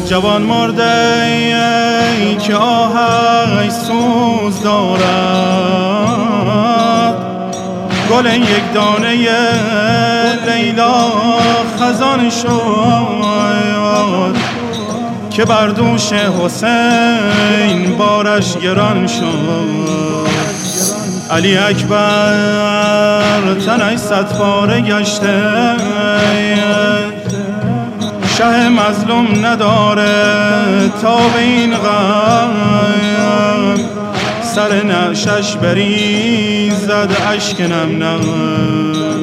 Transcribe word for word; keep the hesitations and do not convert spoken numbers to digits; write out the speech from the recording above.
جوان مرده ای که آهش سوز دارد، گل یک دانه لیلا خزان شد که بر دوش حسین بارش گران شد. علی اکبر تنش صد پاره گشته، شه مظلوم نداره تا به این غم، سر نعشش بریزد اشک نم نم.